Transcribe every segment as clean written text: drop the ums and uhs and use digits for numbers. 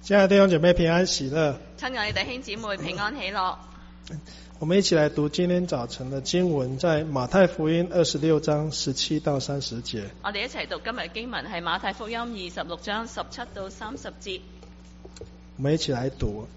亲爱的弟兄姐妹平安喜樂， 親愛的弟兄姊妹平安喜樂。 我們一起來讀今天早晨的經文，在馬太福音26章17到30節。 我哋一齊讀今日經文係馬太福音26章17到30節。 我們一起來讀。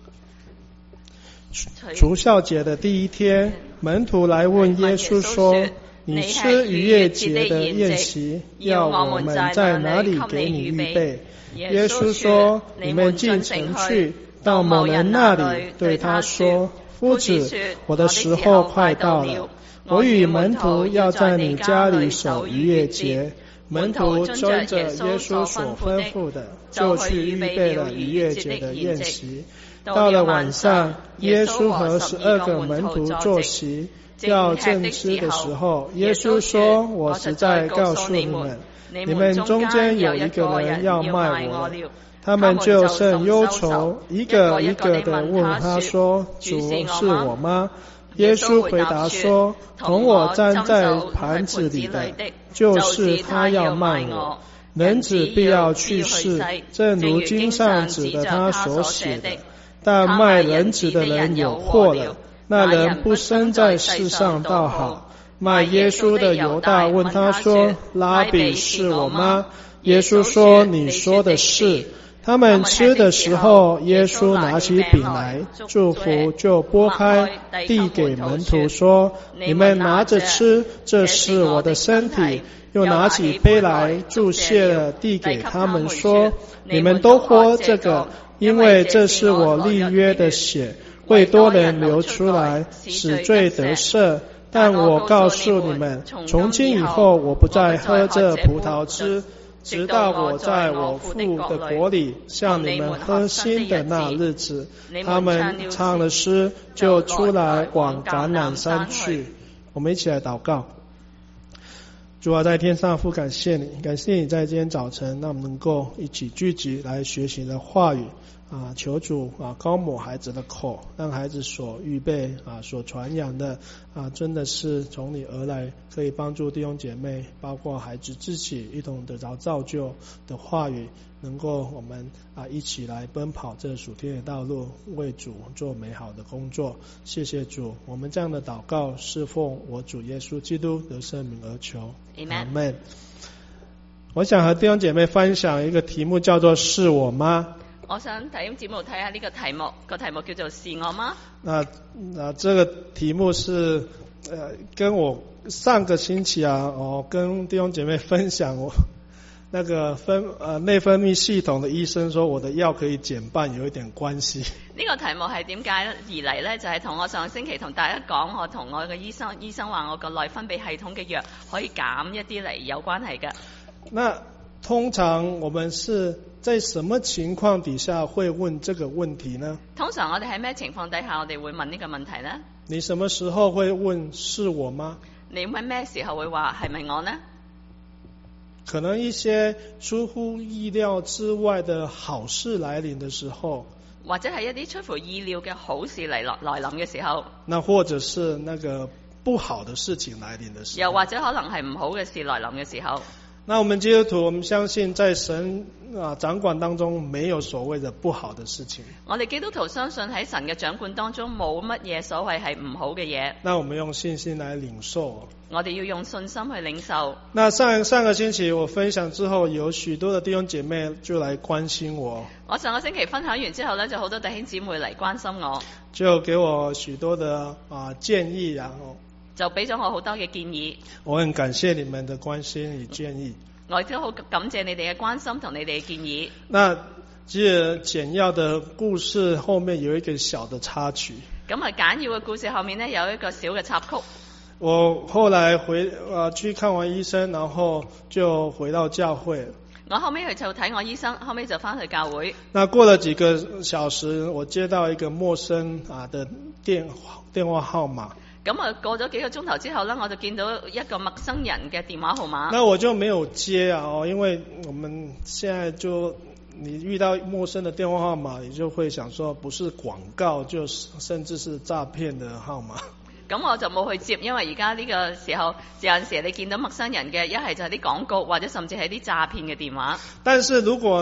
除酵節的第一天，門徒來問耶穌說：你吃逾越節的宴席，要我們在哪裡給你預備？耶穌說：你們進城去，到某人那裡，對他說：夫子，我的時候快到了，我與門徒要在你家裡守逾越節。門徒遵着耶穌所吩咐的，就去預備了逾越節的宴席。到了晚上，耶穌和12個門徒坐席，要正吃的時候，耶穌說：我實在告訴你們，你們中間有一個人要賣我了。他們就甚憂愁，一個一個地問他說：主，是我嗎？耶穌回答說：同我蘸在盤子裡的，就是他要賣我。人子必要去世，正如經上指着他所寫的。但賣人子的人有禍了，那人不生在世上倒好。賣耶穌的猶大問他說：拉比，是我嗎？耶穌說：你說的是。他們吃的時候，耶穌拿起餅來，祝福，就擘開，遞給門徒說：你們拿着吃，這是我的身體。又拿起杯來，祝謝了，遞給他們說：你們都喝這個，因為這是我立約的血，為多人流出來，使罪得赦。但我告訴你們，從今以後，我不再喝這葡萄汁，直到我在我父的國裡向你們喝新的那日子。他們唱了詩，就出來往橄欖山去。我們一起來禱告。主啊，在天上父，感謝你，感謝你在今天早晨讓我們能夠一起聚集來學習的話語啊，求主啊膏抹孩子的口，讓孩子所預備啊所傳揚的啊真的是從你而來，可以幫助弟兄姐妹包括孩子自己一同得着造就的話語，能夠我們啊一起來奔跑這屬天的道路，為主做美好的工作。謝謝主，我們這樣的禱告是奉我主耶穌基督的聖名而求。阿們。我想和弟兄姐妹分享一個題目，叫做是我嗎？ 我想弟兄姊妹睇下呢個題目，個題目叫做是我嗎？ 這個題目是跟我上個星期跟弟兄姐妹分享我那個內分泌系統的醫生說我的藥可以減半有一點關係。呢個題目係點解而嚟呢？就係同我上星期同大家講，我同我嘅醫生話我個內分泌系統嘅藥可以減一啲嚟有關係嘅。那通常我們是在什麼情況底下會問這個問題呢？通常我哋喺咩情況底下我哋會問呢個問題呢？你什麼時候會問是我嗎？你喺咩時候會話係咪我呢？可能一些出乎意料之外的好事來臨的時候，或者係一啲出乎意料嘅好事來臨嘅時候，那或者是那個不好的事情來臨的時候，又或者可能係唔好嘅事來臨嘅時候。那我們基督徒，我們相信在神掌管當中沒有所謂的不好的事情。我哋基督徒相信喺神嘅掌管當中冇乜嘢所謂係唔好嘅嘢。那我們用信心來領受。我哋要用信心去領受。那上個星期我分享之後，有許多的弟兄姐妹就來關心我。我上個星期分享完之後呢，就好多弟兄姊妹嚟關心我，就給我許多的建議，然後就俾咗我好多嘅建議。我很感謝你們的關心與建議。我亦都好感謝你哋嘅關心同你哋嘅建議。那其實簡要的故事後面有一個小的插曲。咁簡要嘅故事後面呢，有一個小嘅插曲。我後來去看完醫生，然後就回到教會。我後尾去就睇我醫生，後尾就翻去教會。那過了幾個小時，我接到一個陌生的電話號碼。咁過咗幾個鐘頭之後呢，我就見到一個陌生人嘅電話號碼。那我就沒有接因為我們現在你遇到陌生的電話號碼，你就會想說不是廣告，就甚至是詐騙的號碼。咁我就冇去接，因為而家呢個時候有陣時你見到陌生人嘅，一係就係啲廣告，或者甚至係啲詐騙嘅電話。但是如果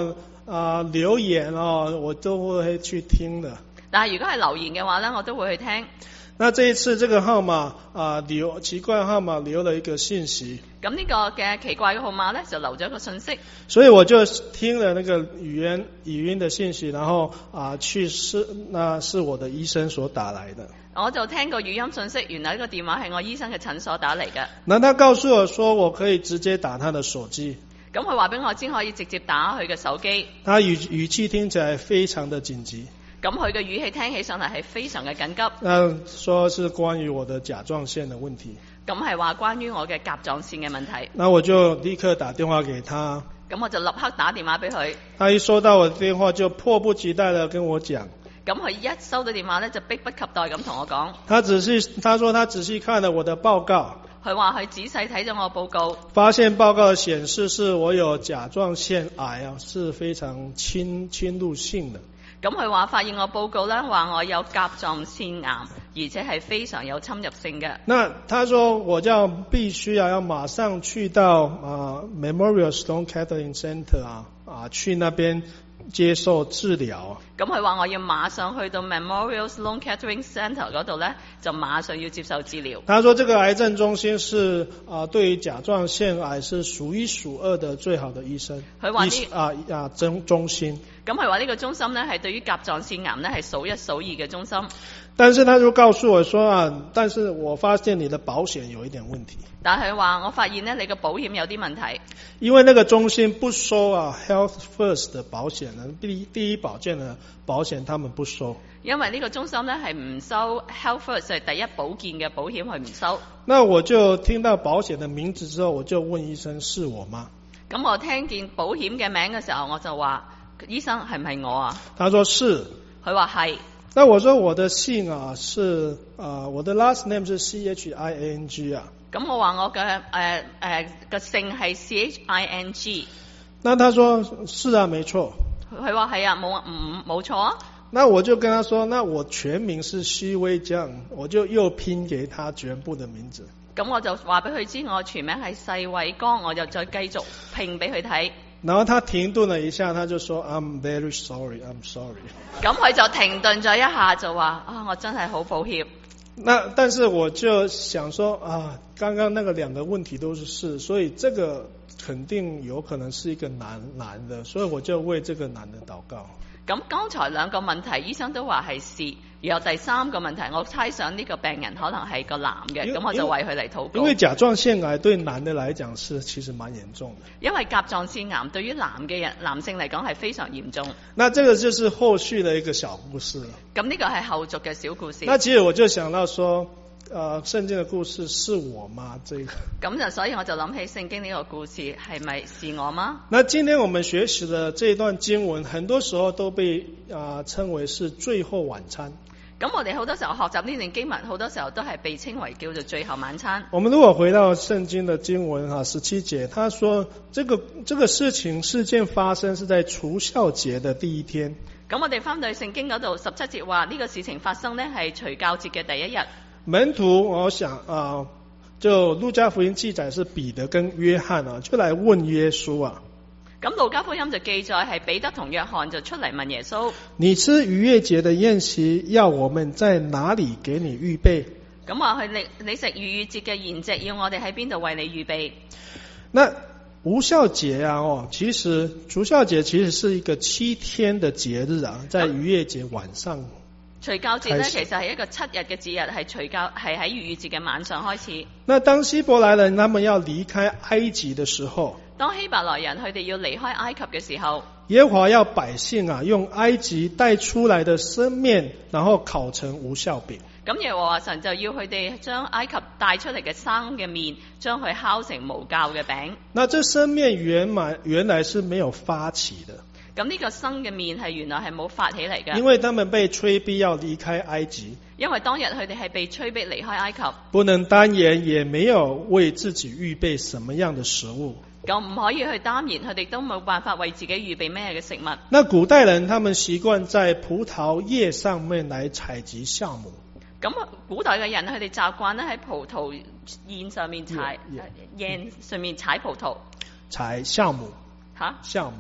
留言我都會去聽的。 但係如果係留言嘅話呢，我都會去聽。 那這一次這個號碼奇怪號碼留了一個信息。 咁呢個嘅奇怪嘅號碼呢，就留咗一個信息。 所以我就聽了那個語音的信息，然後那是我的醫生所打來的。 我就聽過語音信息，原來呢個電話係我醫生嘅診所打嚟嘅。 那他告訴我說，我可以直接打他的手機。 咁佢話俾我知可以直接打佢嘅手機。 他語氣聽起來非常的緊急。 咁佢嘅語氣聽起上嚟係非常嘅緊急。 說是關於我的甲狀腺的問題。 咁係話關於我嘅甲狀腺嘅問題。 那我就立刻打電話給他。咁我就立刻打電話俾佢。 他一收到我的電話就迫不及待地跟我講。 咁佢一收到電話呢，就迫不及待咁同我講。 他說他仔細看了我的報告。 佢話佢仔細睇咗我報告， 發現報告顯示是我有甲狀腺癌是非常侵入性的。 咁佢話發現我報告呢，話我有甲狀腺癌，而且係非常有侵入性嘅。 那他說我必須要馬上去到Memorial Sloan Kettering Center 去那邊接受治療。 咁佢話我要馬上去到 Memorial Sloan Kettering Center 嗰度呢，就馬上要接受治療。 他說這個癌症中心是對於甲狀腺癌是數一數二的最好的醫生。 佢話中心。 咁佢話呢個中心呢，係對於甲狀腺癌呢，係數一數二嘅中心。 但是他就告訴我說但是我發現你的保險有一點問題。 但係話我發現呢，你嘅保險有啲問題。 因為那個中心不收Health First 的保險呢，第一保健的保險他們不收。 因為呢個中心呢，係唔收 Health First 係第一保健嘅保險，佢唔收。 那我就聽到保險的名字之後，我就問醫生是我嗎？ 咁我聽見保險嘅名嘅時候，我就話醫生係唔係我啊？ 他說是。 佢話係。 那我說我的姓是我的 last name 是 CHING 咁我話我嘅姓係 CHING。 那他說是沒錯。 佢話係冇錯啊。 那我就跟他說，那我全名是施威將，我就又拼給他全部的名字。 咁我就話俾佢知我全名係世偉剛，我就再繼續拼俾佢睇。 然後他停頓了一下，他就說 I'm very sorry, I'm sorry。 咁佢就停頓咗一下，就話我真係好抱歉。 但是我就想說剛剛那個兩個問題都是，所以這個肯定有可能是一個男的，所以我就為這個男的禱告。 咁剛才兩個問題醫生都話係是，然後第三個問題我猜想呢個病人可能係個男嘅，咁我就為佢嚟禱告。 因為甲狀腺癌對男的來講是其實蠻嚴重的。 因為甲狀腺癌對於男性嚟講係非常嚴重。 那這個就是後續的一個小故事。 咁呢個係後續嘅小故事。 那其實我就想到說聖經的故事是我嗎？這個咁就所以我就諗起聖經呢個故事係咪是我嗎？ 那今天我們學習的這段經文，很多時候都被稱為是最後晚餐。 咁我哋好多時候學習呢段經文，好多時候都係被稱為叫做最後晚餐。 我們如果回到聖經的經文17節，他說這個事件發生是在除酵節的第一天。 咁我哋翻到聖經嗰度17節話呢個事情發生呢係除酵節嘅第一日。門徒我想就路加福音記載是彼得跟約翰就來問耶穌咁路加福音就記載係彼得同約翰就出嚟問耶穌： 你吃逾越節的宴席，要我們在哪裡給你預備？ 咁話你食逾越節嘅筵席，要我哋喺邊度為你預備？ 那無酵節其實除酵節其實是一個7天的節日在逾越節晚上。 除酵節呢，其實係一個7日嘅節日，係喺逾越節嘅晚上開始。 那當希伯來人他們要離開埃及的時候， 當希伯來人佢哋要離開埃及嘅時候， 耶和華要百姓用埃及帶出來的生麵，然後烤成無酵餅。 咁耶和華神就要佢哋將埃及帶出嚟嘅生嘅麵，將佢烤成無酵嘅餅。 那這生麵原來是沒有發起的。 咁呢個生嘅麵係原來係冇發起嚟嘅， 因為他們被催逼要離開埃及。 因為當日佢哋係被催逼離開埃及， 不能單言，也沒有為自己預備什麼樣的食物。 咁唔可以去單言，佢哋都冇辦法為自己預備咩嘅食物。 那古代人他們習慣在葡萄葉上面來採集酵母。 咁古代嘅人佢哋習慣咧喺葡萄葉上面踩葡萄， 採酵母。酵母。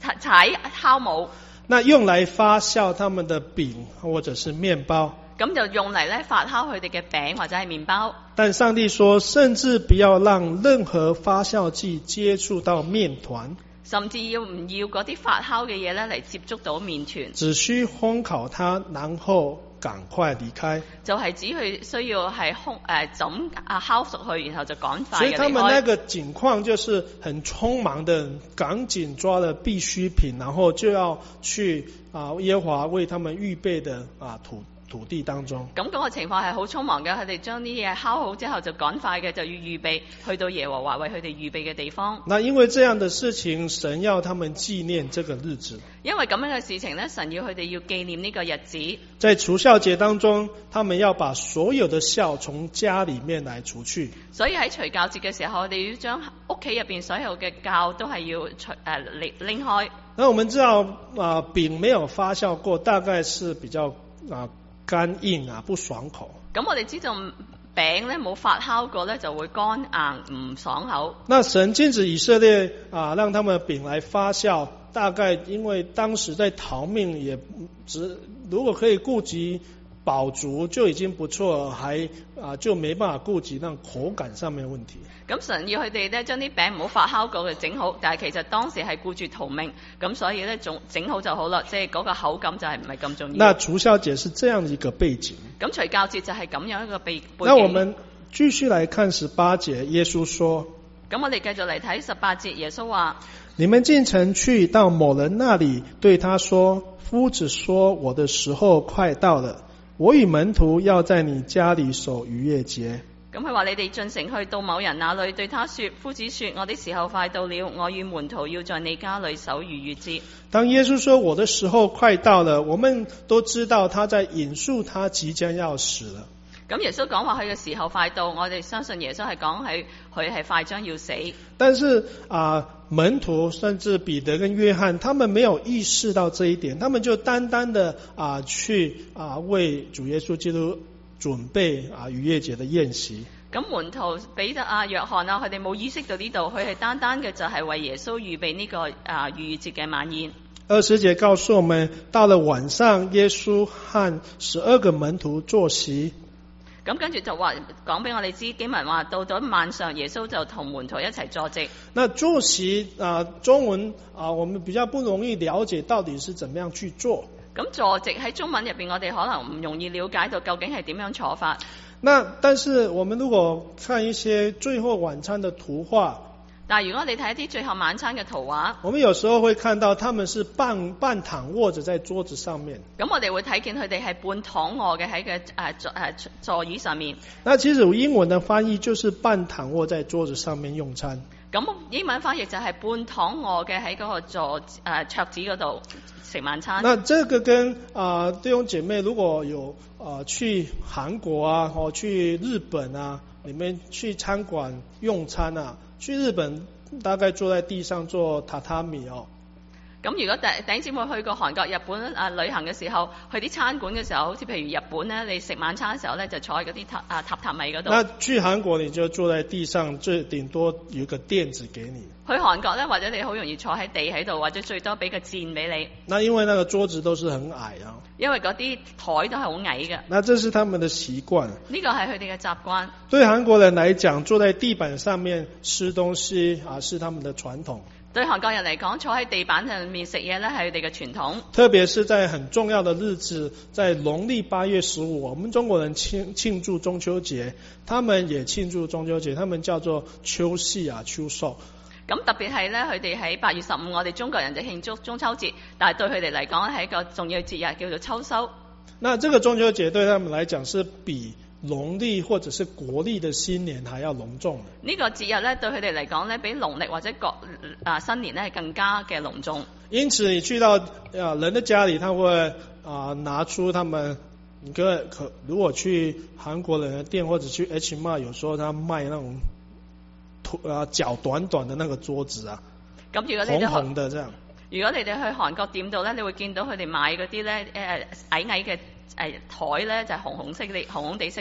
踩酵母。 那用來發酵他們的餅或者是麵包。 咁就用嚟咧發酵佢哋嘅餅或者係麵包。 但上帝說，甚至不要讓任何發酵劑接觸到麵團， 甚至要唔要嗰啲發酵嘅嘢咧嚟接觸到麵團， 只需烘烤它，然後趕快離開。 就係指佢需要係就咁烤熟佢，然後就趕快嘅離開。 所以他們那個情況就是很匆忙的，趕緊抓了必需品，然後就要去耶和華為他們預備的土地當中。咁嗰個情況係好匆忙嘅，佢哋將啲嘢烤好之後就趕快嘅就要預備去到耶和華為佢哋預備嘅地方。 那因為這樣的事情，神要他們紀念這個日子。 因為咁樣嘅事情呢，神要佢哋要紀念呢個日子。 在除酵節當中，他們要把所有的酵從家裏面來除去。 所以喺除酵節嘅時候，我哋要將屋企入邊所有嘅酵都係要拎開。 那我們知道餅沒有發酵過，大概是比較乾硬不爽口。 咁我哋知道餅咧冇發酵過咧就會乾硬唔爽口。 那神禁止以色列讓他們餅來發酵，大概因為當時在逃命，如果可以顧及飽足就已經不錯，還就沒辦法顧及那口感上面問題。 咁神要佢哋咧將啲餅唔好發酵過嘅整好，但係其實當時係顧住逃命，咁所以咧整好就好啦，即係嗰個口感就係唔係咁重要。 那除酵節是這樣一個背景。 咁除酵節就係咁樣一個背景。 那我們繼續來看18節，耶穌說。 咁我哋繼續嚟睇18節，耶穌話： 你們進城去，到某人那裡，對他說，夫子說，我的時候快到了，我與門徒要在你家裡守逾越節。 咁佢話：你哋進城去到某人那裡，對他說，夫子說，我的時候快到了，我與門徒要在你家裡守逾越節。 當耶穌說我的時候快到了，我們都知道他在引述他即將要死了。 咁耶穌講話佢嘅時候快到，我哋相信耶穌係講佢係快將要死。 但是門徒甚至彼得跟約翰，他們沒有意識到這一點，他們就單單的去為主耶穌基督準備逾越節的宴席。 咁門徒彼得約翰佢哋冇意識到呢度，佢係單單嘅就係為耶穌預備呢個逾越節嘅晚宴。 20節告訴我們，到了晚上，耶穌和12個門徒坐席。 咁跟住就話講俾我哋知，經文話到咗晚上，耶穌就同門徒一齊坐席。 那坐席中文我們比較不容易了解到底是怎麼樣去做。 咁坐席喺中文入邊，我哋可能唔容易了解到究竟係點樣坐法。 但是我們如果看一些最後晚餐的圖畫， 但係如果我哋睇一啲最後晚餐嘅圖畫， 我們有時候會看到他們是半躺臥着在桌子上面。 咁我哋會睇見佢哋係半躺臥嘅喺個座椅上面。 那其實英文的翻譯就是半躺臥在桌子上面用餐。 咁英文翻譯就係半躺臥嘅喺嗰個桌子嗰度食晚餐。 那這個跟弟兄姐妹如果有去韓國或去日本你們去餐館用餐去日本大概坐在地上做榻榻米咁如果弟兄姊妹去過韓國、日本旅行嘅時候，去啲餐館嘅時候，好似譬如日本咧，你食晚餐嘅時候咧，就坐喺嗰啲榻榻米嗰度。 那去韓國你就坐在地上，最頂多有個墊子給你。 去韓國咧，或者你好容易坐喺地喺度，或者最多俾個墊俾你。 那因為那個桌子都是很矮因為嗰啲台都係好矮嘅。 那這是他們的習慣。 呢個係佢哋嘅習慣。 對韓國人來講，坐在地板上面吃東西是他們的傳統。 對韓國人嚟講，坐喺地板上面食嘢咧係佢哋嘅傳統。 特別是在很重要的日子，在農曆8月15，我們中國人慶祝中秋節，他們也慶祝中秋節，他們叫做秋夕秋收。 咁特別係咧，佢哋喺8月15，我哋中國人就慶祝中秋節，但係對佢哋嚟講係一個重要節日，叫做秋收。 那這個中秋節對他們來講是比農曆或者是國曆的新年還要隆重。 呢個節日咧對佢哋嚟講咧，比農曆或者新年咧係更加嘅隆重。因此你去到人的家裡，他會拿出他們如果去韓國人的店或者去 H-Mart， 有時候他賣那種腳短短的那個桌子咁如果你哋紅紅的這樣。 如果你哋去韓國店度咧，你會見到佢哋買嗰啲咧矮嘅台咧就係紅紅地色嘅。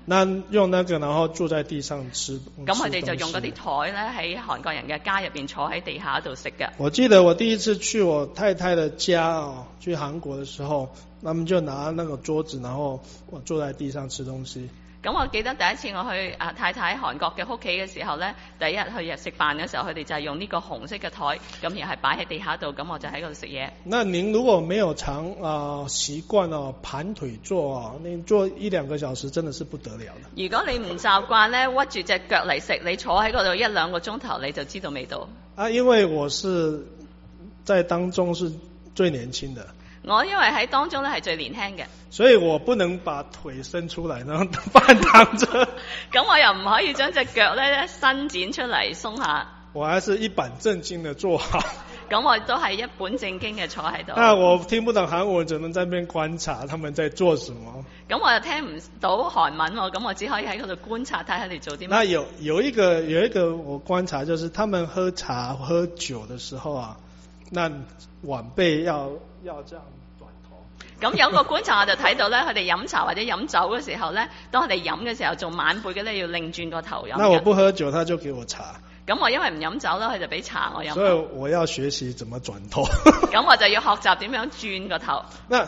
那用那個然後坐在地上吃。 咁佢哋就用嗰啲台咧喺韓國人嘅家入邊坐喺地下度食嘅。 我記得我第一次去我太太的家去韓國的時候，他們就拿那個桌子，然後我坐在地上吃東西。 咁我記得第一次我去太太喺韓國嘅屋企嘅時候咧，第一日去食飯嘅時候，佢哋就係用呢個紅色嘅台，咁然後係擺喺地下度，咁我就喺嗰度食嘢。 那您如果沒有習慣盤腿坐你坐1-2個小時真的是不得了的。 如果你唔習慣咧屈住隻腳嚟食，你坐喺嗰度1-2個鐘頭，你就知道味道。 因為我是在當中是最年輕的。 我因為喺當中咧係最年輕嘅， 所以我不能把腿伸出來，然後半躺着。 咁我又唔可以將隻腳咧伸展出嚟鬆下。 我還是一本正經的坐好。 咁我都係一本正經嘅坐喺度。 我聽不懂韓文，只能在那邊觀察他們在做什麼。 咁我又聽唔到韓文喎，咁我只可以喺嗰度觀察睇下佢哋做啲乜。 那有一個我觀察，就是他們喝茶喝酒的時候那晚輩要這樣轉頭。 咁有個觀察我就睇到咧，佢哋飲茶或者飲酒嘅時候咧，當佢哋飲嘅時候做晚輩嘅咧要擰轉個頭飲。 那我不喝酒，他就給我茶。 咁我因為唔飲酒啦，佢就俾茶我飲。 所以我要學習怎麼轉頭。 咁我就要學習點樣轉個頭。 那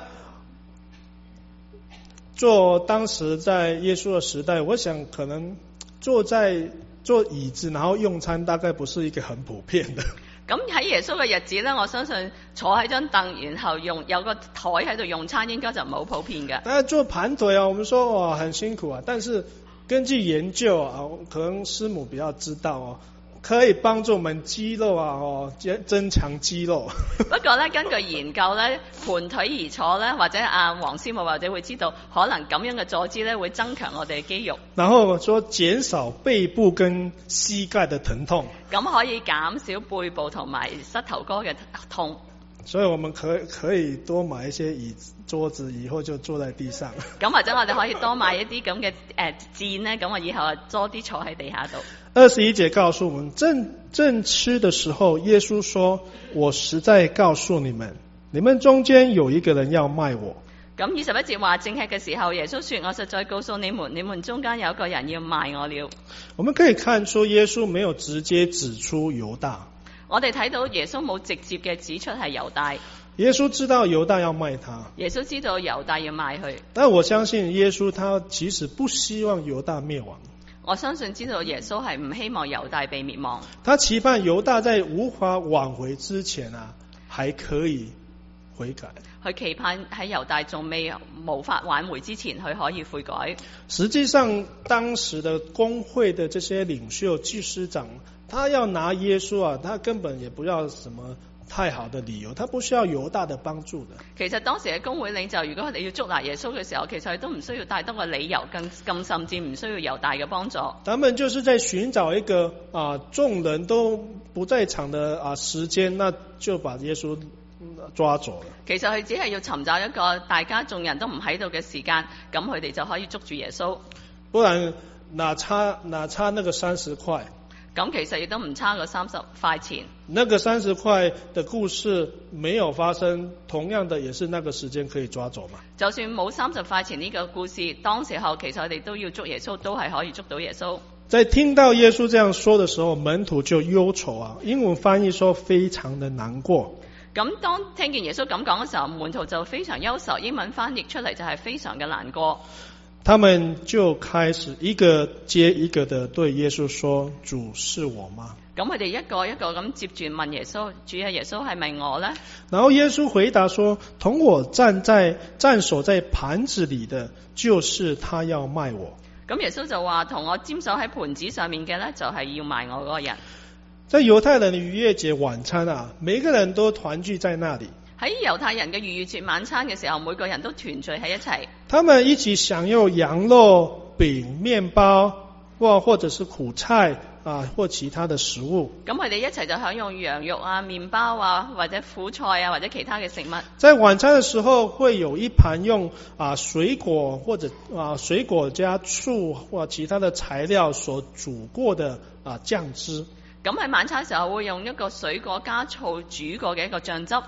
當時在耶穌的時代，我想可能坐椅子然後用餐，大概不是一個很普遍的。 咁喺耶穌嘅日子咧，我相信坐喺張凳，然後有個台喺度用餐，應該就唔係好普遍嘅。 但係做盤腿我們說很辛苦但是根據研究可能師母比較知道可以幫助我們肌肉增強肌肉。 不過咧，根據研究咧，盤腿而坐咧，或者黃師母或者會知道，可能咁樣嘅坐姿咧會增強我哋嘅肌肉。 然後說減少背部跟膝蓋的疼痛。 咁可以減少背部同埋膝頭哥嘅痛。 所以我們可以多買一些桌子，以後就坐在地上。 咁或者我哋可以多買一啲咁嘅墊咧，咁我以後多啲坐喺地下度。 21節告訴我們，正吃的時候，耶穌說：我實在告訴你們，你們中間有一個人要賣我。 咁21節話正吃嘅時候，耶穌說：我實在告訴你們，你們中間有一個人要賣我了。 我們可以看出耶穌沒有直接指出猶大。 我哋睇到耶穌冇直接嘅指出係猶大。 耶穌知道猶大要賣他。 耶穌知道猶大要賣佢。 但我相信耶穌他其實不希望猶大滅亡。 我相信知道耶穌係唔希望猶大被滅亡。 他期盼猶大在無法挽回之前還可以悔改。 佢期盼喺猶大仲未無法挽回之前，佢可以悔改。 實際上當時的公會的這些領袖祭司長，他要拿耶穌他根本也不要什麼太好的理由，他不需要猶大的幫助的。其實當時嘅公會領袖，如果佢哋要捉拿耶穌嘅時候，其實佢都唔需要太多嘅理由，更甚至唔需要猶大嘅幫助。他們就是在尋找一個眾人都不在場的時間，那就把耶穌抓走了。其實佢只係要尋找一個大家眾人都唔喺度嘅時間，咁佢哋就可以捉住耶穌。不然哪差那個30塊。咁其實亦都唔差過30塊錢。那個30塊的故事沒有發生，同樣的也是那個時間可以抓走嘛。就算冇30塊錢呢個故事，當時候其實我哋都要捉耶穌，都係可以捉到耶穌。在聽到耶穌這樣說的時候，門徒就憂愁英文翻譯說非常的難過。咁當聽見耶穌咁講嘅時候，門徒就非常憂愁，英文翻譯出嚟就係非常嘅難過。他們就開始一個接一個的對耶穌說：主是我嗎？咁佢哋一個一個咁接住問耶穌：主啊，耶穌係咪我呢？然後耶穌回答說：同我蘸手在盤子裏的，就是他要賣我。咁耶穌就話：同我沾手喺盤子上面嘅呢，就係要賣我嗰個人。在猶太人的逾越節晚餐每個人都團聚在那裏。喺猶太人嘅逾越節晚餐嘅時候，每個人都團聚喺一齊。他們一起享用羊肉、餅、麵包，或者是苦菜或其他的食物。咁佢哋一齊就享用羊肉麵包或者苦菜或者其他嘅食物。在晚餐嘅時候，會有一盤用水果或者水果加醋或其他的材料所煮過的醬汁。咁喺晚餐嘅時候會用一個水果加醋煮過嘅一個醬汁。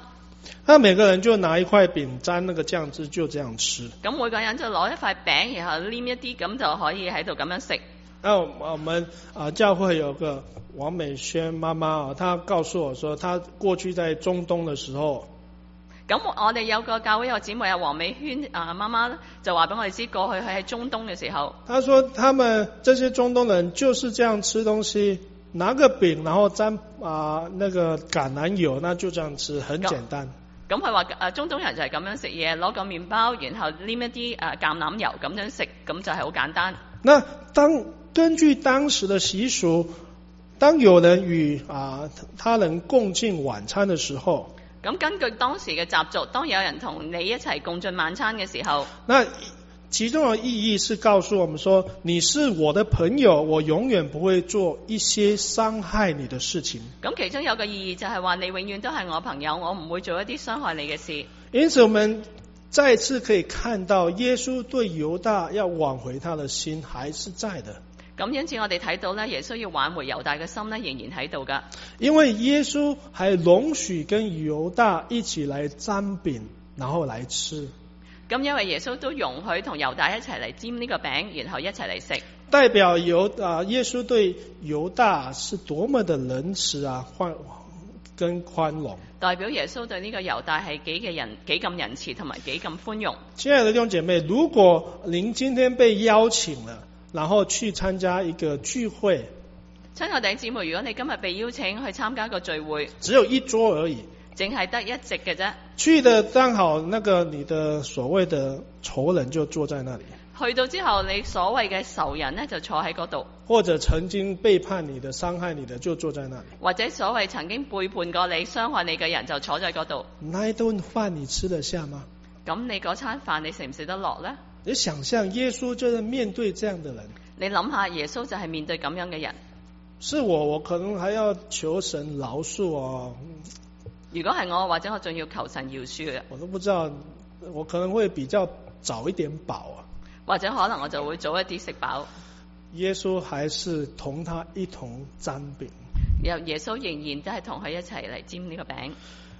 那每個人就拿一塊餅沾那個醬汁，就這樣吃。 咁每個人就攞一塊餅，然後黏一啲，咁就可以喺度咁樣食。 那我們教會有個王美萱媽媽，她告訴我說，她過去在中東的時候。 咁我哋有個教會有個姊妹啊，黃美萱媽媽就話俾我哋知，過去佢喺中東嘅時候，她說他們這些中東人就是這樣吃東西，拿個餅然後沾那個橄欖油，那就這樣吃，很簡單。 咁佢話中東人就係咁樣食嘢，攞個麵包，然後黏一啲橄欖油咁樣食，咁就係好簡單。 那根據當時的習俗，當有人與他人共進晚餐的時候， 咁根據當時嘅習俗，當有人同你一齊共進晚餐嘅時候， 那其中的意義是告訴我們說，你是我的朋友，我永遠不會做一些傷害你的事情。 咁其中有個意義就係話，你永遠都係我朋友，我唔會做一啲傷害你嘅事。 因此我們再次可以看到，耶穌對猶大要挽回他的心還是在的。 咁因此我哋睇到咧，耶穌要挽回猶大嘅心咧，仍然喺度噶。 因為耶穌還容許跟猶大一起來沾餅，然後來吃。 咁因為耶穌都容許同猶大一齊嚟沾呢個餅，然後一齊嚟食。代表耶穌對猶大是多麼的仁慈跟寬容。 代表耶穌對呢個猶大係幾咁仁慈同埋幾咁寬容。 親愛的弟兄姐妹，如果您今天被邀請了，然後去參加一個聚會， 親愛的弟兄姊妹，如果你今日被邀請去參加一個聚會， 只有一桌而已， 淨係得一席嘅啫。 去的剛好那個你的所謂的仇人就坐在那裡。 去到之後，你所謂嘅仇人呢，就坐喺嗰度。 或者曾經背叛你的、傷害你的就坐在那裡。 或者所謂曾經背叛過你、傷害你嘅人就坐在嗰度。 那一頓飯你吃得下嗎？ 咁你嗰餐飯你食唔食得落呢？ 你想象耶穌就是面對這樣的人。 你諗下，耶穌就係面對咁樣嘅人。 是我可能還要求神饒恕哦。 如果係我，或者我仲要求神饒恕嘅。 我都不知道，我可能會比較早一點飽啊。 或者可能我就會早一啲食飽。 耶穌還是同他一同沾餅。 耶穌仍然都係同佢一齊嚟沾呢個餅。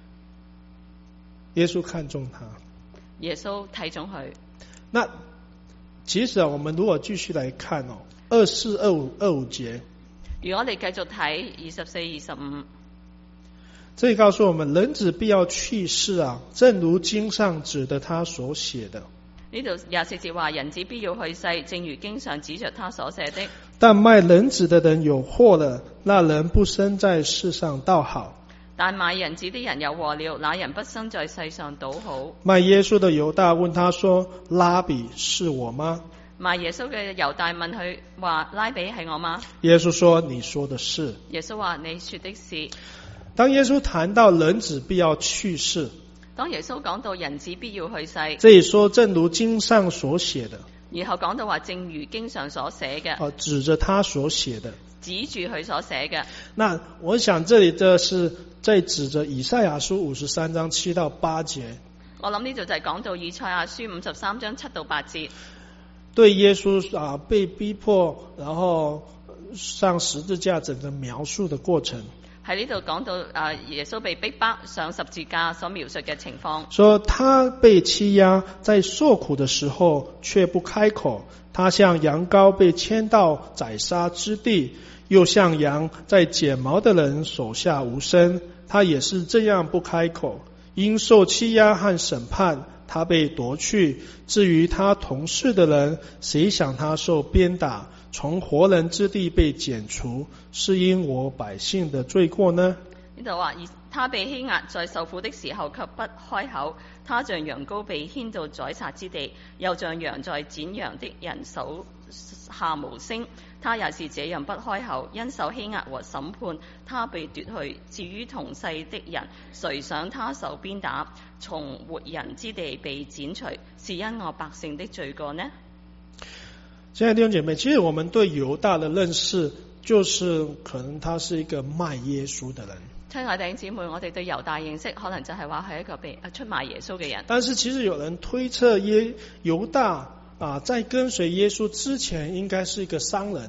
耶穌看中他。 耶穌睇中佢。 那其實我們如果繼續來看24、25節， 如果我哋繼續睇24、25， 這裡告訴我們，人子必要去世正如經上指着他所寫的。 呢度24節話，人子必要去世，正如經上指着他所寫的。 但賣人子的人有禍了，那人不生在世上倒好。 但賣人子的人有禍了，那人不生在世上倒好。 賣耶穌的猶大問他說：拉比是我嗎？ 賣耶穌嘅猶大問佢話：拉比係我嗎？ 耶穌說：你說的是。 耶穌話：你說的是。 當耶穌談到人子必要去世， 當耶穌講到人子必要去世， 這裡說正如經上所寫的， 然後講到話正如經上所寫嘅， 指着他所寫的， 指住佢所寫嘅。 那我想這裡這是在指着以賽亞書53章7到8節。 我諗呢度就係講到以賽亞書53章7到8節， 對耶穌被逼迫，然後上十字架整個描述的過程。 喺呢度講到耶穌被逼迫上十字架所描述嘅情況。 說他被欺壓，在受苦的時候卻不開口，他像羊羔被牽到宰殺之地，又像羊在剪毛的人手下無聲，他也是這樣不開口。因受欺壓和審判，他被奪去。至於他同事的人，誰想他受鞭打，從活人之地被剪除，是因我百姓的罪過呢？ 呢度話，他被欺壓，在受苦的時候卻不開口，他像羊羔被牽到宰殺之地，又像羊在剪羊的人手下無聲，他也是這樣不開口，因受欺壓和審判，他被奪去。至於同世的人，誰想他受鞭打，從活人之地被剪除，是因我百姓的罪過呢？ 親愛的弟兄姐妹，其實我們對猶大的認識，就是可能他是一個賣耶穌的人。 親愛的弟兄姊妹，我哋對猶大認識，可能就係話係一個被出賣耶穌嘅人。 但是其實有人推測猶大在跟隨耶穌之前，應該是一個商人。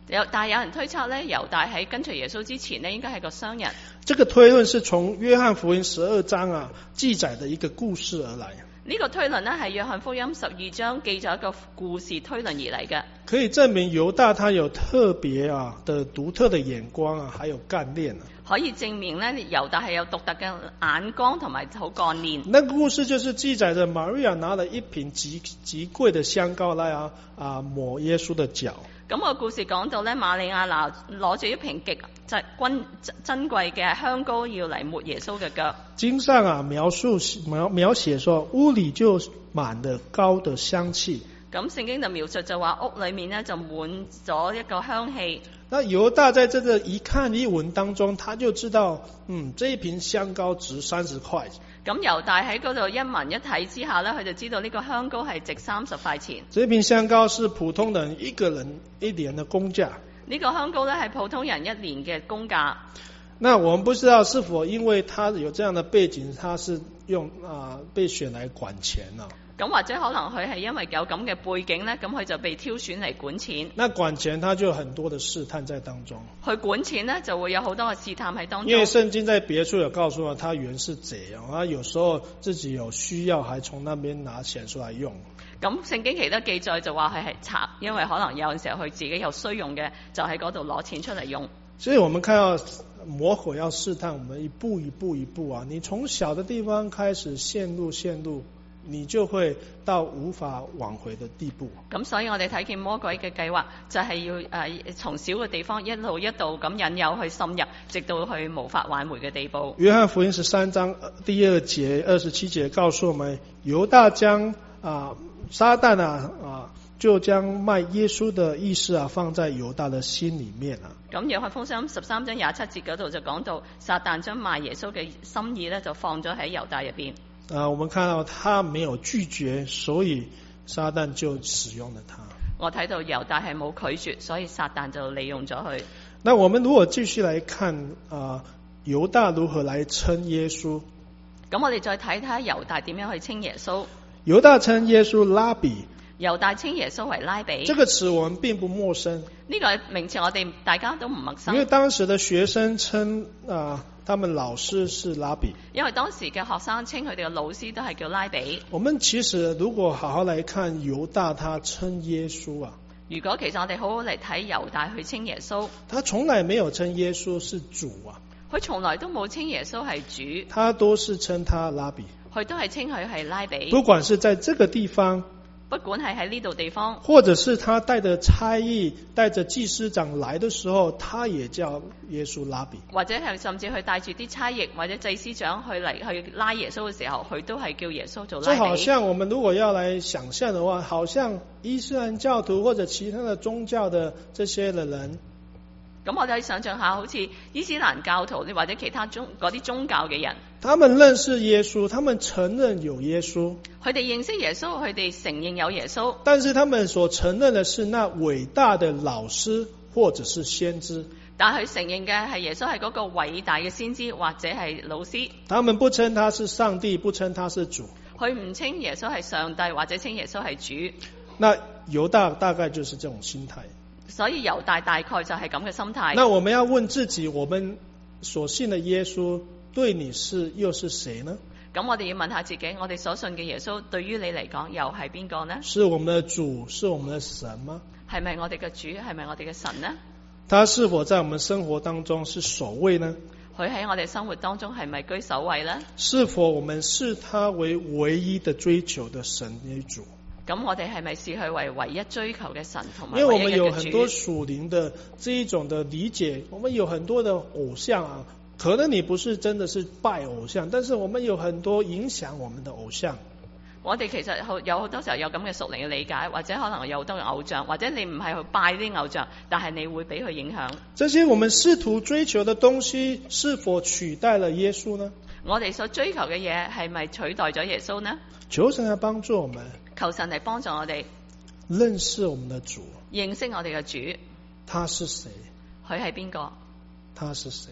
但係有人推測咧，猶大喺跟隨耶穌之前咧，應該係個商人。 這個推論是從約翰福音12章記載的一個故事而來。 呢個推論咧係約翰福音12章記咗一個故事推論而嚟嘅， 可以證明猶大他有特別的獨特的眼光還有幹練可以證明咧猶大係有獨特嘅眼光同埋好幹練。 那個故事就是記載着瑪利亞拿了一瓶極貴的香膏來抹耶穌的腳。 咁個故事講到咧，瑪利亞攞住一瓶極珍貴嘅香膏要嚟抹耶穌嘅腳。 經上描寫說，屋裏就滿了膏的香氣。 咁聖經就描述就話屋裏面咧就滿咗一個香氣。 那猶大在這個一看一聞當中，他就知道，這一瓶香膏值30塊。 咁猶大喺嗰度一聞一睇之下咧，佢就知道呢個香膏係值30塊錢。 這瓶香膏是普通人一個人一年的工價。 呢個香膏咧係普通人一年嘅工價。 那我們不知道是否因為他有這樣的背景，他是用被選來管錢啊？ 咁或者可能佢係因為有咁嘅背景咧，咁佢就被挑選嚟管錢。 那管錢他就有很多的試探在當中。 去管錢咧就會有好多嘅試探喺當中。 因為聖經在別處有告訴我，他原是賊他有時候自己有需要，還從那邊拿錢出來用。 咁聖經其他記載就話佢係賊，因為可能有陣時候佢自己有需用嘅，就喺嗰度攞錢出嚟用。 所以我們看到魔鬼要試探我們一步你從小的地方開始陷入，你就會到無法挽回的地步。 咁所以我哋睇見魔鬼嘅計劃就係要從小嘅地方一路咁引誘去深入，直到去無法挽回嘅地步。 約翰福音13章第2節27節告訴我們，猶大將撒旦就將賣耶穌的意思放在猶大的心裏面咁約翰福音13章27節嗰度就講到，撒旦將賣耶穌嘅心意咧就放咗喺猶大入邊。 我們看到他沒有拒絕，所以撒旦就使用了他。 我睇到猶大係冇拒絕，所以撒旦就利用咗佢。 那我們如果繼續來看猶大如何來稱耶穌， 咁我哋再睇睇猶大點樣去稱耶穌。 猶大稱耶穌拉比， 猶大稱耶穌為拉比。 這個詞我們並不陌生， 呢個名詞我哋大家都唔陌生。 因為當時的學生稱他們老師是拉比， 因為當時嘅學生稱佢哋嘅老師都係叫拉比。 我們其實如果好好來看猶大他稱耶穌如果其實我哋好好嚟睇猶大去稱耶穌， 他從來沒有稱耶穌是主佢從來都冇稱耶穌係主， 他都是稱他拉比， 佢都係稱佢係拉比。 不管是在這個地方， 不管係喺呢度地方， 或者是他帶着差役帶着祭司長來的時候，他也叫耶穌拉比， 或者係甚至佢帶住啲差役或者祭司長去拉耶穌嘅時候，佢都係叫耶穌做拉比。 就好像我們如果要來想象的話，好像伊斯蘭教徒或者其他的宗教的這些的人， 咁我哋想象下，好似伊斯蘭教徒或者其他嗰啲宗教嘅人， 他們認識耶穌，他們承認有耶穌， 佢哋認識耶穌，佢哋承認有耶穌， 但是他們所承認的是那偉大的老師或者是先知， 但佢承認嘅係耶穌係嗰個偉大嘅先知或者係老師。 他們不稱他是上帝，不稱他是主， 佢唔稱耶穌係上帝或者稱耶穌係主。 那猶大概就是這種心態。 所以猶大大概就係咁嘅心態。 那我們要問自己，我們所信的耶穌對你又是誰呢？ 咁我哋要問下自己，我哋所信嘅耶穌對於你嚟講又係邊個呢？ 是我們的主，是我們的神嗎？ 係咪我哋嘅主？係咪我哋嘅神呢？ 他是否在我們生活當中是首位呢？ 佢喺我哋生活當中係咪居首位呢？ 是否我們視他為唯一的追求的神為主？ 咁我哋係咪視佢為唯一追求嘅神同埋因為我們有唯一嘅主？ 很多屬靈的這一種的理解，我們有很多的偶像可能你不是真的是拜偶像，但是我們有很多影響我們的偶像。 我哋其實有好多時候有咁嘅屬靈嘅理解，或者可能有好多嘅偶像，或者你唔係去拜啲偶像，但係你會俾佢影響。 這些我們試圖追求的東西是否取代了耶穌呢？ 我哋所追求嘅嘢係咪取代咗耶穌呢？ 求神來幫助我們， 求神嚟幫助我哋認識我們的主， 認識我哋嘅主。 他是誰？ 佢係邊個？ 他是誰？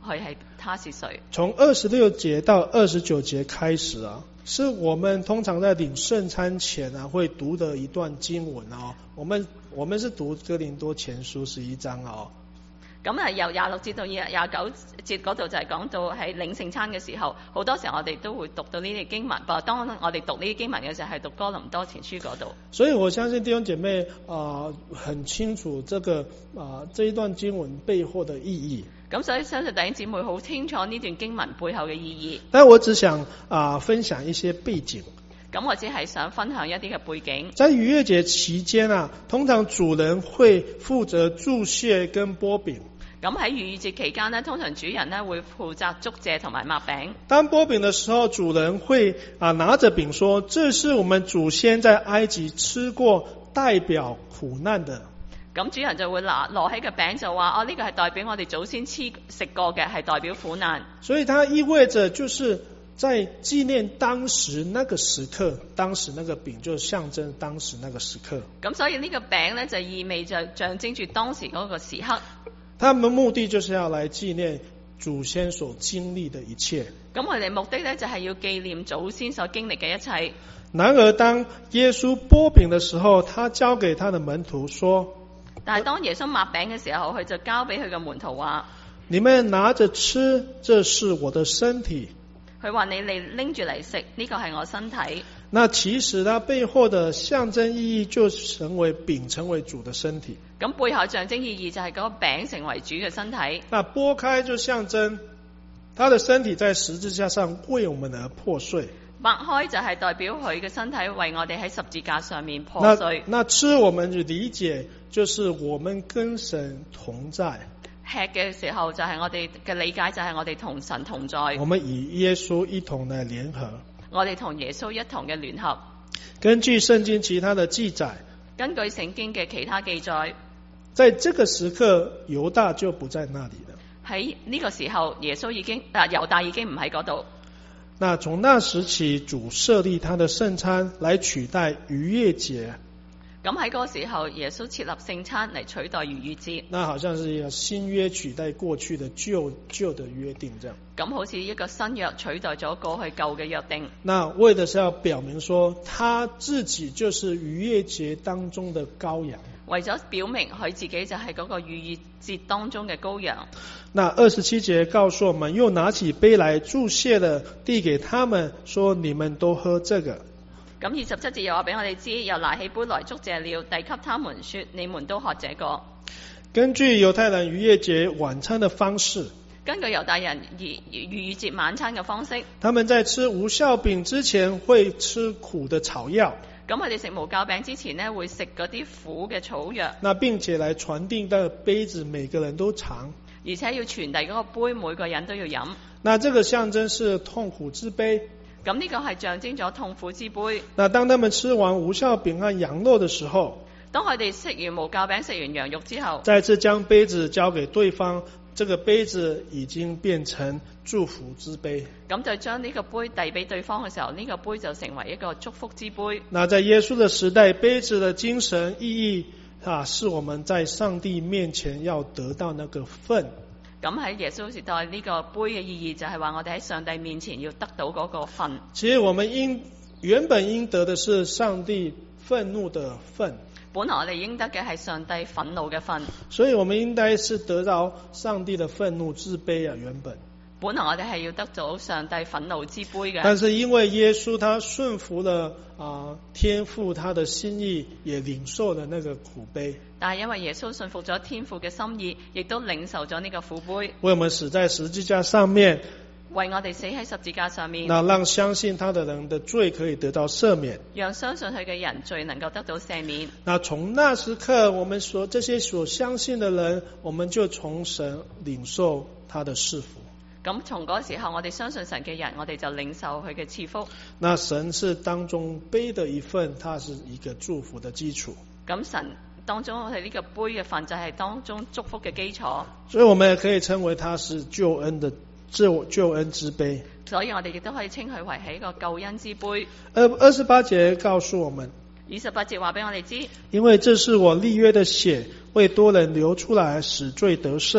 佢係他是誰。 從26節到29節開始啊，是我們通常在領聖餐前啊會讀的一段經文啊。我們是讀哥林多前書11章啊。 咁由26節到29節嗰度就係講到喺領聖餐嘅時候，好多時候我哋都會讀到呢啲經文。不過當我哋讀呢啲經文嘅時候，係讀哥林多前書嗰度。所以我相信弟兄姐妹很清楚這一段經文背後的意義。咁所以相信弟兄姊妹好清楚呢段經文背後嘅意義。但我只想分享一些背景。咁我只係想分享一啲嘅背景。在逾越節期間啊，通常主人會負責祝謝跟擘餅。咁喺逾越節期間呢，通常主人呢會負責祝謝同埋擘餅。當擘餅的時候，主人會拿着餅說：這是我們祖先在埃及吃過，代表苦難的。咁主人就會攞起個餅就話：呢個係代表我哋祖先食過嘅，係代表苦難。所以它意味着就是在紀念當時那個時刻，當時那個餅就象徵當時那個時刻。咁所以呢個餅呢，就意味着象徵住當時嗰個時刻。他們目的就是要來紀念祖先所經歷的一切。咁佢哋目的呢，就係要紀念祖先所經歷嘅一切。然而當耶穌擘餅的時候，他交給他的門徒說，但係當耶穌擘餅嘅時候，佢就交俾佢嘅門徒話：你們拿着吃，這是我的身體。佢話你哋拎住嚟食，呢個係我身體。那其實它背後的象徵意義就成為餅成為主的身體。咁背後象徵意義就係嗰個餅成為主嘅身體。那擘開就象徵他的身體在十字架上為我們而破碎。擘開就係代表佢嘅身體為我哋喺十字架上面破碎。那吃我們就理解就是我們跟神同在。吃嘅時候就係我哋嘅理解就係我哋同神同在。我們與耶穌一同嚟聯合。我哋同耶穌一同嘅聯合。根據聖經其他的記載，根據聖經嘅其他記載，在這個時刻猶大就不在那裡了。喺呢個時候耶穌猶大已經唔喺嗰度。那從那時起主設立他的聖餐來取代逾越節。咁喺嗰個時候耶穌設立聖餐嚟取代逾越節。那好像是一個新約取代過去的舊的約定這樣。咁好似一個新約取代咗過去舊嘅約定。那為的是要表明說他自己就是逾越節當中的羔羊。為咗表明佢自己就係嗰個逾越節當中嘅羔羊。那27節告訴我們，又拿起杯來祝謝了，遞給他們說：你們都喝這個。咁27節又話俾我哋知，又拿起杯來祝謝了，遞給他們說：你們都喝這個。根據猶太人逾越節晚餐的方式，根據猶太人逾越節晚餐嘅方式，他們在吃無酵餅之前會吃苦的草藥。咁佢哋食無酵餅之前呢，會食嗰啲苦嘅草藥。那並且來傳遞的杯子，每個人都嘗，而且要傳遞嗰個杯，每個人都要飲。那這個象徵是痛苦之杯。咁呢個係象徵咗痛苦之杯。那當他們吃完無酵餅和羊肉的時候，當佢哋食完無酵餅、食完羊肉之後，再次將杯子交給對方，這個杯子已經變成祝福之杯。咁就將呢個杯遞俾對方嘅時候，呢個杯就成為一個祝福之杯。那在耶穌的時代，杯子的精神意義是我們在上帝面前要得到那個份。咁喺耶穌時代呢個杯嘅意義就係話我哋喺上帝面前要得到嗰個份。其實我們原本應得的是上帝憤怒的份。本來我哋應得嘅係上帝憤怒嘅份。所以我們應該是得到上帝的憤怒之杯啊，原本。本來我哋係要得到上帝憤怒之杯嘅。但是因為耶穌他順服了天父他的心意，也領受了那個苦杯。但係因為耶穌順服咗天父嘅心意，亦都領受咗呢個苦杯。為我們死在十字架上面。為我哋死喺十字架上面。那讓相信他的人的罪可以得到赦免。讓相信佢嘅人罪能夠得到赦免。那從那時刻，我們這些所相信的人，我們就從神領受他的賜福。咁從嗰時候，我哋相信神嘅人，我哋就領受佢嘅賜福。那神是當中杯的一份，它是一個祝福的基礎。咁神當中我哋呢個杯嘅份就係當中祝福嘅基礎。所以我們也可以稱為它是救恩之杯。所以我哋亦都可以稱佢為係一個救恩之杯。28節告訴我們。28節話俾我哋知。因為這是我立約的血，為多人流出來，使罪得赦。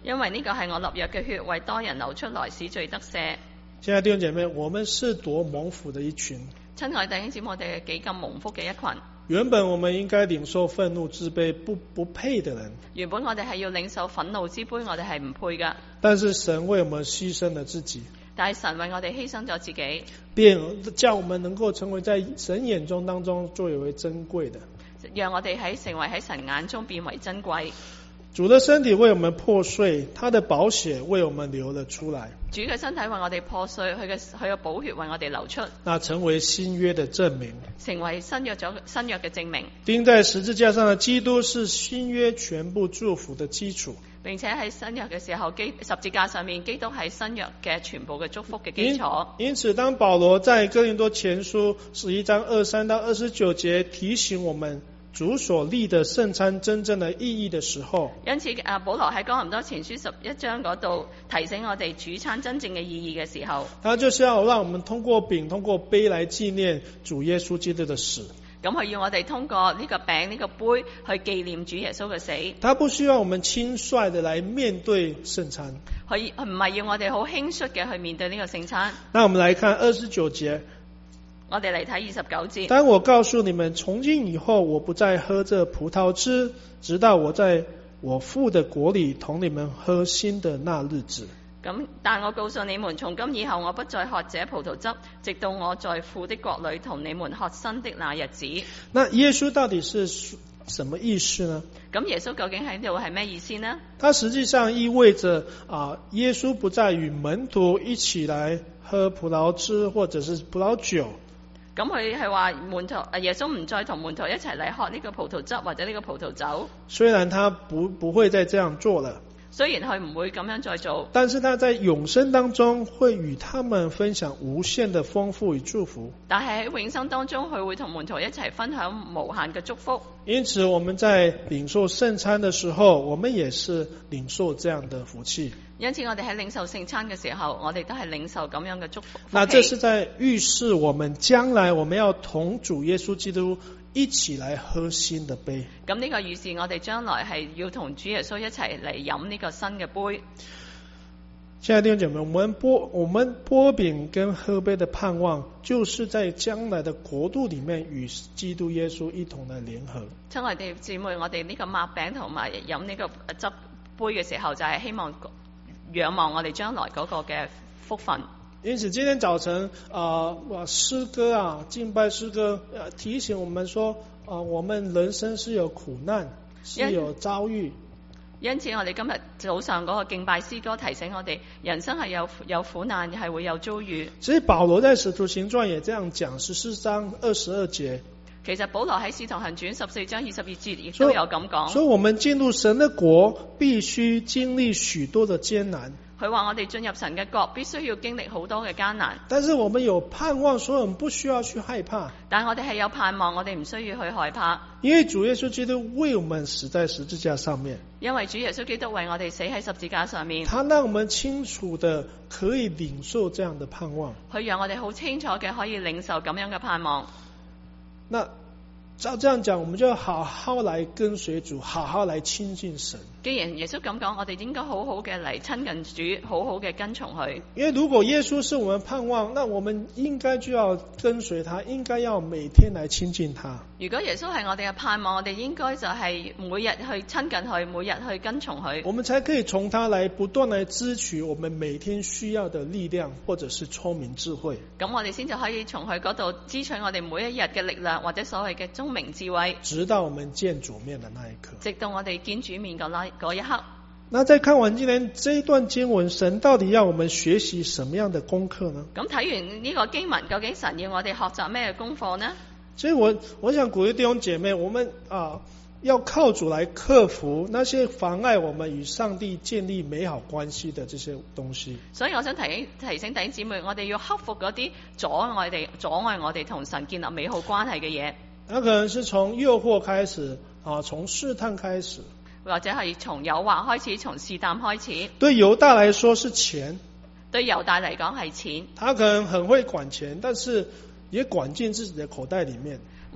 因為呢個係我立約嘅血，為多人流出來，使罪得赦。 親愛的弟兄姐妹，我們是多蒙福的一群。 親愛弟兄姊妹，我哋係幾咁蒙福嘅一群。 原本我們應該領受憤怒之杯，不配的人。 原本我哋係要領受憤怒之杯，我哋係唔配噶。 但是神為我們犧牲了自己。 但係神為我哋犧牲咗自己， 便叫我們能夠成為在神眼中當中最為珍貴的， 讓我哋成為喺神眼中變為珍貴。 主的身體為我們破碎，他的寶血為我們流了出來。 主嘅身體為我哋破碎，佢嘅寶血為我哋流出， 那成為新約的證明， 成為新約嘅證明。 釘在十字架上的基督是新約全部祝福的基礎，並且喺新約嘅時候，十字架上面基督係新約嘅全部嘅祝福嘅基礎。 因此當保羅在哥林多前書11章23到29節提醒我們主所立的聖餐真正的意義的時候， 因此保羅喺哥林多前書11章嗰度提醒我哋主餐真正嘅意義嘅時候， 他就是要讓我們通過餅通過杯來紀念主耶穌基督的死。 咁佢要我哋通過呢個餅呢個杯去紀念主耶穌嘅死。 他不需要我們輕率的來面對聖餐， 佢唔係要我哋好輕率嘅去面對呢個聖餐。 那我們來看29節。 我哋嚟睇29節。 但我告訴你們，從今以後我不再喝這葡萄汁，直到我在我父的國裏同你們喝新的那日子。 但我告訴你們，從今以後我不再喝這葡萄汁，直到我在父的國裏同你們喝新的那日子。 那耶穌到底是什麼意思呢？ 咁耶穌究竟喺度係咩意思呢？ 它實際上意味着耶穌不再與門徒一起來喝葡萄汁或者是葡萄酒。 咁佢係話耶穌唔再同門徒一齊嚟喝呢個葡萄汁或者呢個葡萄酒。 雖然他不會再這樣做了， 雖然佢唔會咁樣再做， 但是他在永生當中會與他們分享無限的豐富與祝福。 但係喺永生當中，佢會同門徒一齊分享無限嘅祝福。 因此我們在領受聖餐的時候，我們也是領受這樣的福氣。 因此我哋喺領受聖餐嘅時候，我哋都係領受咁樣嘅祝福。 那這是在預示我們將來我們要同主耶穌基督一起來喝新的杯。 咁呢個預示我哋將來係要同主耶穌一齊嚟飲呢個新嘅杯。 親愛的弟兄姐妹，我們擘餅跟喝杯的盼望，就是在將來的國度裡面與基督耶穌一同來聯合。 親愛的姊妹，我哋呢個擘餅同埋飲呢個汁杯嘅時候，就係希望仰望我哋將來嗰個嘅福分。 因此今天早晨詩歌敬拜詩歌提醒我們說我們人生是有苦難，是有遭遇。 因此我哋今日早上嗰個敬拜詩歌提醒我哋，人生係有苦難，係會有遭遇。 所以保羅在使徒行傳也這樣講，14章22節。 其實保羅喺使徒行傳14章22節亦都有咁講。 所以我們進入神的國必須經歷許多的艱難。 佢話我哋進入神嘅國必須要經歷好多嘅艱難。 但是我們有盼望，所以我們不需要去害怕。 但係我哋係有盼望，我哋唔需要去害怕。 因為主耶穌基督為我們死在十字架上面。 因為主耶穌基督為我哋死喺十字架上面。 他讓我們清楚的可以領受這樣的盼望。 佢讓我哋好清楚嘅可以領受咁樣嘅盼望。 那照這樣講，我們就好好來跟隨主，好好來親近神。 既然耶穌咁講，我哋應該好好嘅嚟親近主，好好嘅跟從佢。因為如果耶穌是我們盼望，那我們應該就要跟隨他，應該要每天來親近他。 如果耶穌係我哋嘅盼望，我哋應該就係每日去親近佢，每日去跟從佢。 我們才可以從他來不斷來支取我們每天需要的力量，或者是聰明智慧。 咁我哋先就可以從佢嗰度支取我哋每一日嘅力量，或者所謂嘅聰明智慧， 直到我們見主面的那一刻。 直到我哋見主面嗰一刻。 那在看完今天這一段經文，神到底要我們學習什麼樣的功課呢？ 咁睇完呢個經文，究竟神要我哋學習咩功課呢？ 所以我想鼓勵弟兄姐妹，我們要靠主來克服那些妨礙我們與上帝建立美好關係的這些東西。所以我想提醒弟兄姊妹，我哋要克服嗰啲阻礙我哋同神建立美好關係嘅嘢。 那可能是從誘惑開始，從試探開始， 或者係從誘惑開始，從試探開始。 對猶大來說是錢， 對猶大嚟講係錢。 他可能很會管錢，但是也管進自己的口袋裏面。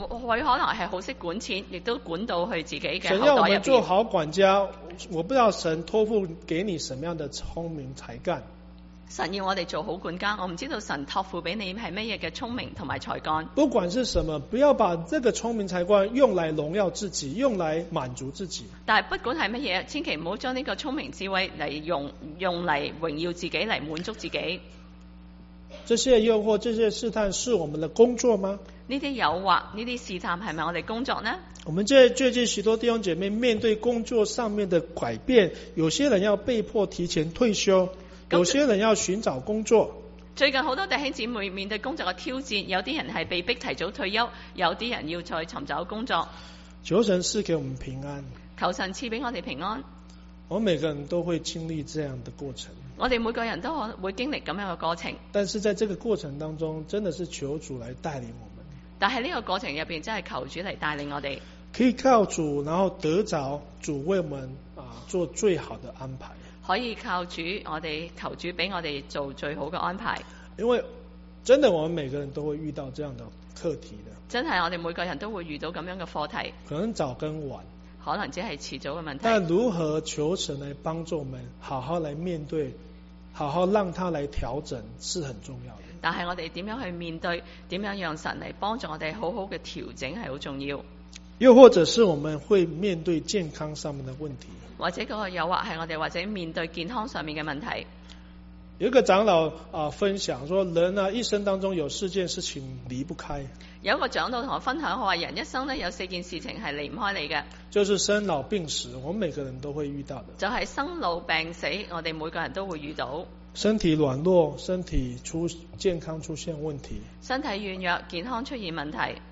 佢可能係好識管錢，亦都管到佢自己嘅口袋入邊。 神要我們做好管家，我不知道神託付給你什麼樣的聰明才幹。 神要我哋做好管家，我唔知道神託付俾你係乜嘢嘅聰明同埋才幹。 不管是什麼，不要把這個聰明才幹用來榮耀自己，用來滿足自己。 但係不管係乜嘢，千祈唔好將呢個聰明智慧嚟用嚟榮耀自己，嚟滿足自己。 這些誘惑、這些試探是我們的工作嗎？ 呢啲誘惑、呢啲試探係咪我哋工作呢？ 我們最近許多弟兄姐妹面對工作上面的改變，有些人要被迫提前退休，有些人要尋找工作。 最近好多弟兄姊妹面對工作嘅挑戰，有啲人係被逼提早退休，有啲人要再尋找工作。 求神賜給我們平安， 求神賜俾我哋平安。 我們每個人都會經歷這樣的過程， 我哋每個人都會經歷咁樣嘅過程。 但是在這個過程當中，真的是求主來帶領我們。 但係呢個過程入邊，真係求主嚟帶領我哋， 可以靠主，然後得着主為我們做最好的安排。 可以靠主，我哋求主俾我哋做最好嘅安排。 因為真的，我們每個人都會遇到這樣的課題的。 真係我哋每個人都會遇到咁樣嘅課題， 可能早跟晚， 可能只係遲早嘅問題。 但如何求神來幫助我們，好好來面對，好好讓他來調整，是很重要的。 但係我哋點樣去面對，點樣讓神嚟幫助我哋好好嘅調整係好重要。 又或者是我們會面對健康上面的問題， 或者嗰個誘惑係我哋或者面對健康上面嘅問題。 有一個長老分享說，人一生當中有4件事情離不開。 有一個長老同我分享，佢話人一生有4件事情係離唔開你嘅， 就是生老病死，我們每個人都會遇到的。 就係生老病死，我哋每個人都會遇到。 身體軟弱，身體健康出現問題， 身體軟弱，健康出現問題，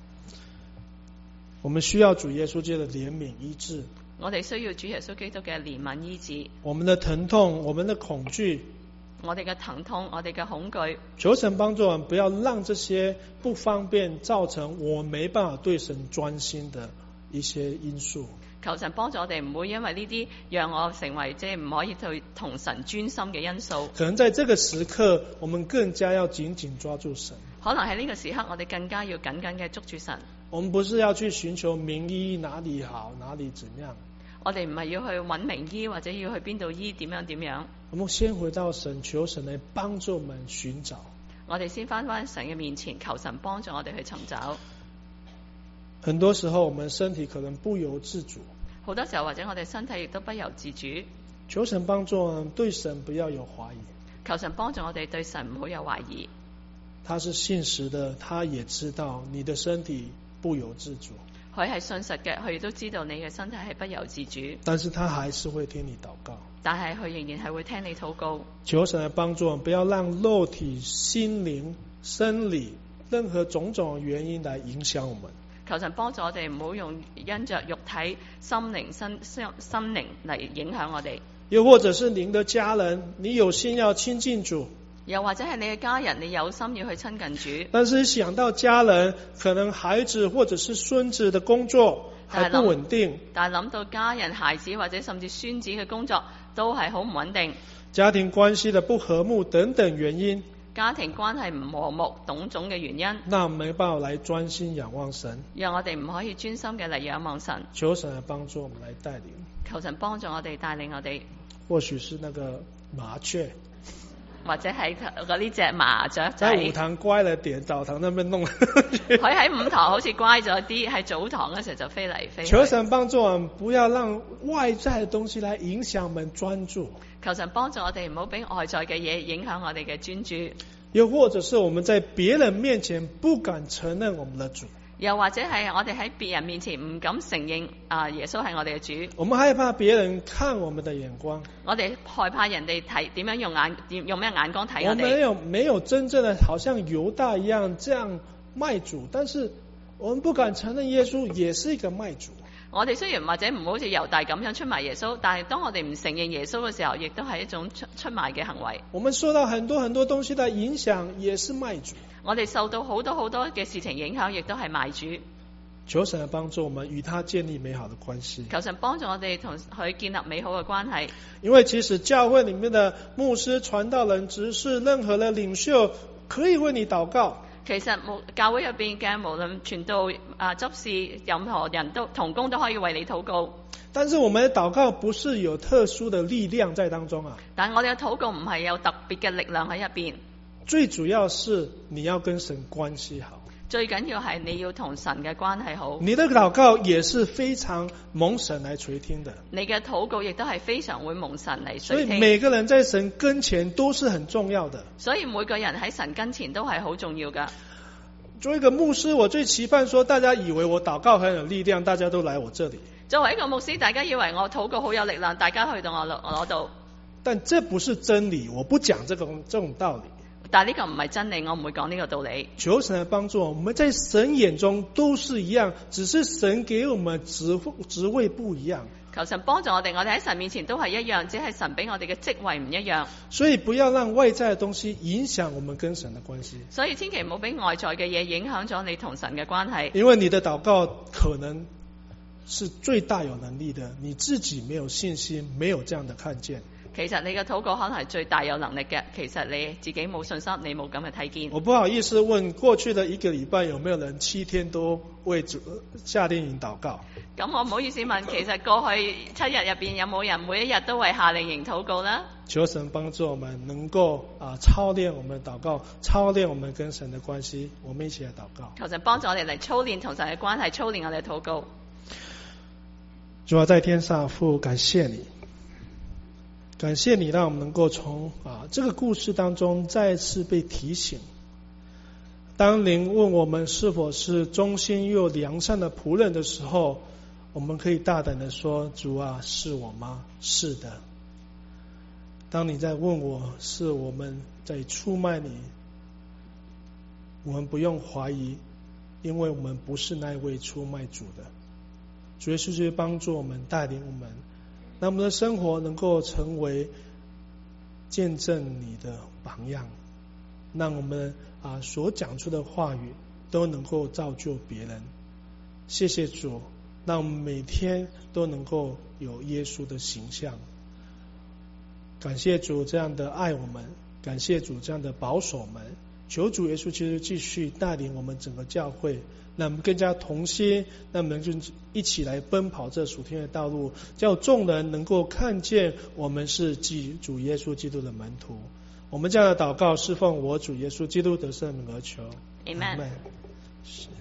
我們需要主耶穌基督的憐憫醫治。 我哋需要主耶穌基督嘅憐憫醫治。 我們的疼痛，我們的恐懼， 我哋嘅疼痛，我哋嘅恐懼， 求神幫助我們，不要讓這些不方便造成我沒辦法對神專心的一些因素。 求神幫助我哋，唔會因為呢啲讓我成為唔可以去同神專心嘅因素。 可能在這個時刻，我們更加要緊緊抓住神。 可能喺呢個時刻，我哋更加要緊緊嘅捉住神。 我們不是要去尋求名醫，哪裏好，哪裏怎樣。 我哋唔係要去揾名醫，或者要去邊度醫，點樣。 我們先回到神，求神來幫助我們尋找。 我哋先翻神嘅面前，求神幫助我哋去尋找。 很多時候我們身體可能不由自主， 好多時候或者我哋身體亦都不由自主。 求神幫助我們，對神不要有懷疑。 求神幫助我哋對神唔好有懷疑。 他是信實的，他也知道你的身體不由自主。 佢係信實嘅，佢亦都知道你嘅身體係不由自主。 但是他還是會聽你禱告。 但係佢仍然係會聽你禱告。 求神來幫助我們，不要讓肉體、心靈、生理任何種種原因來影響我們。 求神幫助我哋，唔好用因着肉體、心靈、心靈嚟影響我哋。 又或者是您的家人，你有心要親近主， 又或者係你嘅家人，你有心要去親近主， 但是想到家人，可能孩子或者是孫子的工作還不穩定， 但係諗到家人、孩子或者甚至孫子嘅工作都係好唔穩定， 家庭關係的不和睦等等原因， 家庭關係唔和睦，種種嘅原因， 那沒辦法來專心仰望神， 讓我哋唔可以專心嘅嚟仰望神。 求神來幫助我們來帶領， 求神幫助我哋帶領我哋。 或許是那個麻雀， 或者係嗰呢隻麻雀仔， 在午堂乖了點，澡堂那邊弄。 佢喺午堂好似乖咗啲，喺早堂嗰時就飛嚟飛去。 求神幫助我們，不要讓外在的東西來影響我們專注。 求神幫助我哋，唔好俾外在嘅嘢影響我哋嘅專注。 又或者是我們在別人面前不敢承認我們的主。 又或者係我哋喺別人面前唔敢承認耶穌係我哋嘅主。 我們害怕別人看我們的眼光。 我哋害怕人哋睇點樣用咩眼光睇我哋。 我們沒有真正的好像猶大一樣這樣賣主，但是我們不敢承認耶穌也是一個賣主。 我哋雖然或者唔好似猶大咁樣出賣耶穌，但係當我哋唔承認耶穌嘅時候，亦都係一種出賣嘅行為。 我們受到很多東西的影響，也是賣主。 我哋受到好多嘅事情影響，亦都係賣主。 求神來幫助我們與他建立美好的關係。 求神幫助我哋同佢建立美好嘅關係。 因為其實教會裏面的牧師、傳道人、執事，任何的領袖可以為你禱告。 其實教會入邊嘅無論傳道執事任何人都同工都可以為你禱告。 但是我們的禱告不是有特殊的力量在當中啊。 但我哋嘅禱告唔係有特別嘅力量喺入邊。 最主要是你要跟神關係好。 最緊要係你要同神嘅關係好。 你的禱告也是非常蒙神來垂聽的。 你嘅禱告亦都係非常會蒙神嚟所以垂聽。 每個人在神跟前都是很重要的。 所以每個人喺神跟前都係好重要噶。 作為一個牧師，我最期盼說，大家以為我禱告很有力量，大家都來我這裡。 作為一個牧師，大家以為我禱告好有力量，大家去到我度。 但這不是真理，我不講這種道理。 但呢個唔係真理，我唔會講呢個道理。 求神來幫助我們，在神眼中都是一樣，只是神給我們職位不一樣。 求神幫助我哋喺神面前都係一樣，只係神俾我哋嘅職位唔一樣。 所以不要讓外在的東西影響我們跟神的關係。 所以千祈唔好俾外在嘅嘢影響咗你同神嘅關係。 因為你的禱告可能是最大有能力的，你自己沒有信心，沒有這樣的看見。 其實你嘅禱告可能係最大有能力嘅，其實你自己冇信心，你冇咁嘅睇見。 我不好意思問，過去的1個禮拜有沒有人7天都為夏令營禱告？ 咁我唔好意思問，其實過去7日入邊有冇人每一日都為夏令營禱告呢？ 求神幫助我們能夠操練我們的禱告，操練我們跟神的關係。我們一起來禱告。 求神幫助我哋嚟操練同神嘅關係，操練我哋嘅禱告。 主啊，在天上父，感謝你。感謝你讓我們能夠從這個故事當中再次被提醒。當您問我們是否是忠心又良善的僕人的時候，我們可以大膽地說，主啊，是我嗎？是的。當你在問我是我們在出賣你，我們不用懷疑，因為我們不是那位出賣主的。主耶穌就幫助我們，帶領我們，讓我們的生活能夠成為見證你的榜樣，讓我們所講出的話語都能夠造就別人。謝謝主，讓我們每天都能夠有耶穌的形象。感謝主這樣的愛我們，感謝主這樣的保守我們。求主耶穌基督繼續帶領我們整個教會，讓我們更加同心，讓我們就一起來奔跑這屬天的道路，叫眾人能夠看見我們是主耶穌基督的門徒。我們這樣的禱告是奉我主耶穌基督的聖名而求。Amen。